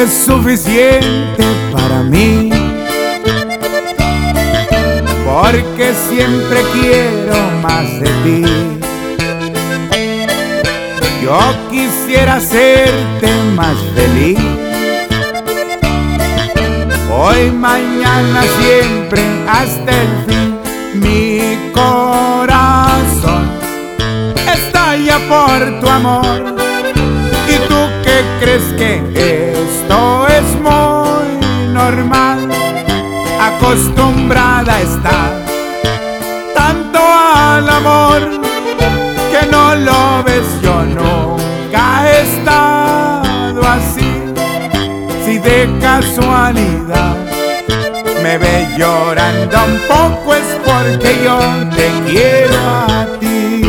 es suficiente para mí, porque siempre quiero más de ti. Yo quisiera hacerte más feliz, hoy, mañana, siempre, hasta el fin. Mi corazón estalla por tu amor. ¿Y tú qué crees que esto es muy normal? Acostumbrada está tanto al amor que no lo ves. Yo nunca he estado así. Si de casualidad me ve llorando un poco, es porque yo te quiero a ti.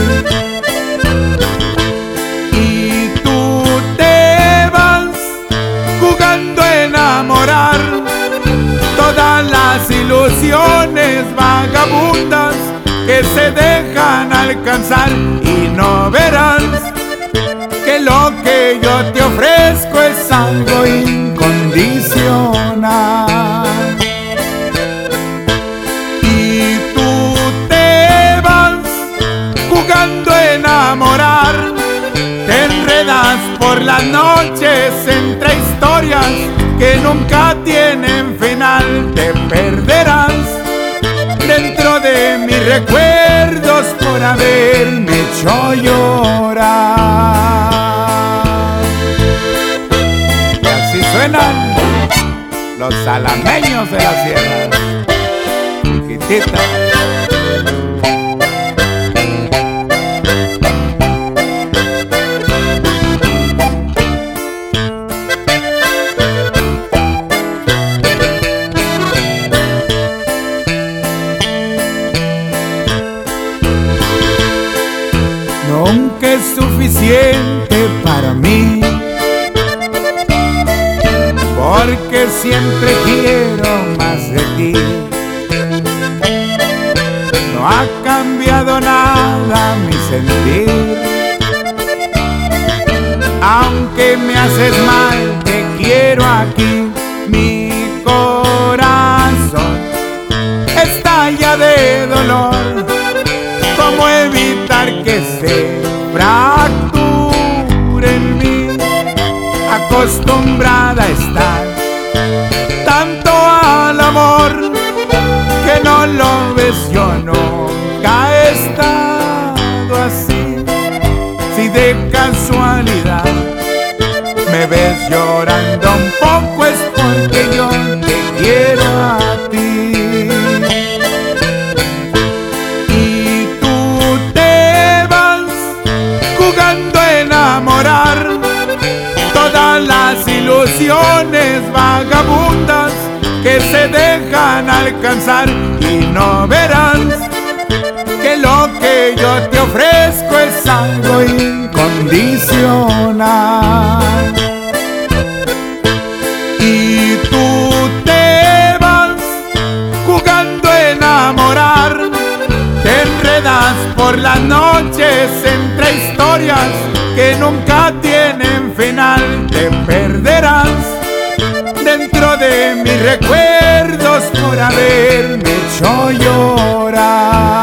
Y tú te vas jugando a enamorar todas las ilusiones vagabundas que se dejan alcanzar, y no verás que lo que yo te ofrezco es algo incondicional. Y tú te vas jugando a enamorar, te enredas por las noches entre historias que nunca tienen final. Te perderás dentro de mis recuerdos por haberme hecho llorar. Y así suenan los salameños de la sierra, chiquitita. Nunca es suficiente para mí, porque siempre quiero más de ti. No ha cambiado nada mi sentir, aunque me haces mal, te quiero aquí. Mi corazón estalla de dolor. ¿Cómo evitar que se fracture en mí? Acostumbrada está tanto al amor que no lo ves. Yo nunca he estado así. Si de casualidad me ves llorando un poco, es porque yo te quiero a ti. Todas las ilusiones vagabundas que se dejan alcanzar, y no verás que lo que yo te ofrezco es algo incondicional. Y tú te vas jugando a enamorar, te enredas por las noches entre historias que nunca tienen final. Te perderás dentro de mis recuerdos por haberme hecho llorar.